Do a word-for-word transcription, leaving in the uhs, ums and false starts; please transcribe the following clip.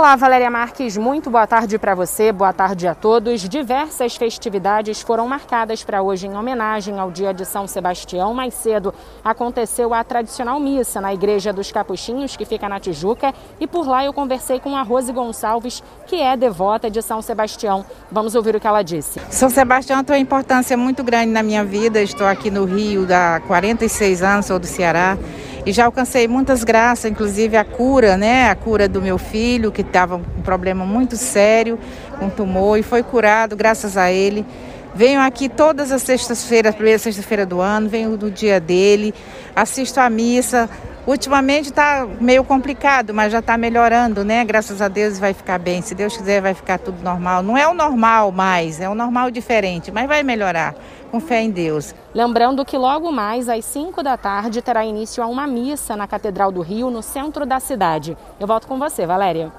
Olá, Valéria Marques, muito boa tarde para você, boa tarde a todos. Diversas festividades foram marcadas para hoje em homenagem ao dia de São Sebastião. Mais cedo aconteceu a tradicional missa na Igreja dos Capuchinhos, que fica na Tijuca, e por lá eu conversei com a Rose Gonçalves, que é devota de São Sebastião. Vamos ouvir o que ela disse. São Sebastião tem uma importância muito grande na minha vida. Estou aqui no Rio há quarenta e seis anos, sou do Ceará. E já alcancei muitas graças, inclusive a cura, né? A cura do meu filho, que estava com um problema muito sério, com tumor, e foi curado graças a ele. Venho aqui todas as sextas-feiras, primeira sexta-feira do ano, venho no dia dele, assisto a missa. Ultimamente está meio complicado, mas já está melhorando, né? Graças a Deus vai ficar bem. Se Deus quiser, vai ficar tudo normal. Não é o normal mais, é um normal diferente, mas vai melhorar, com fé em Deus. Lembrando que logo mais, às cinco da tarde, terá início a uma missa na Catedral do Rio, no centro da cidade. Eu volto com você, Valéria.